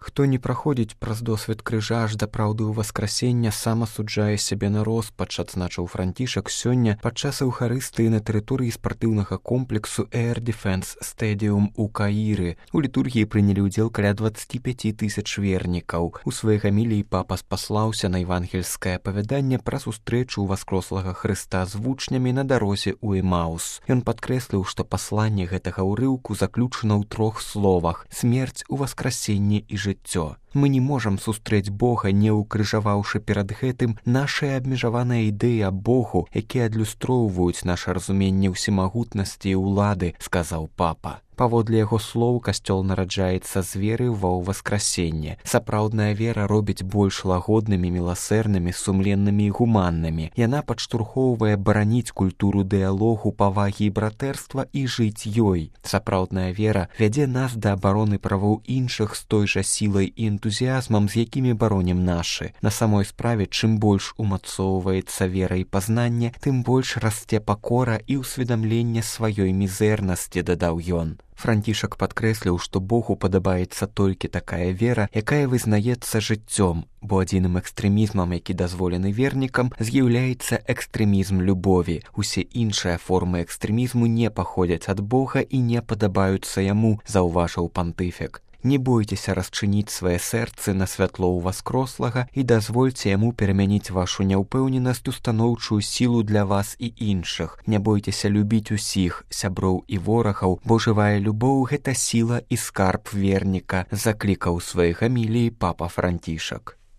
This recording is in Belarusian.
Хто не праходзіць праз досвед крыжа аж да праўды ўваскрасення, сам асуджае сябе на роспач, адзначыў Францішак сёння падчас эўхарыстыі на тэрыторыі спартыўнага комплексу Air Defense Stadium у Каіры. У літургіі прынялі ўдзел каля 25 тысяч вернікаў. У сваёй гаміліі папа спаслаўся на евангельскае апавяданне пра сустрэчу ўваскрослага Хрыста з вучнямі на дарозе ў Эмаус. Ён падкрэсліў, што пасланне гэтага ўрыўку заключана ў 3 словах: смерць, уваскрасенне і жыццё. Мы не можам сустрэць Бога, не ўкрыжаваўшы перад гэтым нашыя абмежаваныя ідэі аб Богу, якія адлюстроўваюць наша разуменне ўсемагутнасці і ўлады, сказаў папа. Паводле яго слоў, касцёл нараджаецца з веры ва ўваскрасенне. Сапраўдная вера робіць больш лагоднымі, міласэрнымі, сумленнымі і гуманнымі. Яна падштурхоўвае бараніць культуру дыялогу, павагі і братэрства і жыць ёй. Сапраўдная вера вядзе нас да абароны правоў іншых з той жа сілай і энтузіязмам, з якімі баронім нашы. На самой справе, чым больш умацоўваецца вера і пазнанне, тым больш расце пакора і ўсведамленне сваёй мізэрнасці, дадаў ён. Францішак падкрэсліў, што Богу падабаецца толькі такая вера, якая вызнаецца жыццём, бо адзіным экстрэмізмам, які дазволены вернікам, з'яўляецца экстрэмізм любові. Усе іншыя формы экстрэмізму не паходзяць ад Бога і не падабаюцца яму, заўважыў пантыфік. Не бойцеся расчыніць свае сэрцы на святло ўваскрослага і дазвольце яму перамяніць вашу няўпэўненасць у станоўчую сілу для вас і іншых. Не бойцеся любіць усіх, сяброў і ворагаў, бо жывая любоў — гэта сіла і скарб верніка, заклікаў у сваёй гаміліі папа Францішак.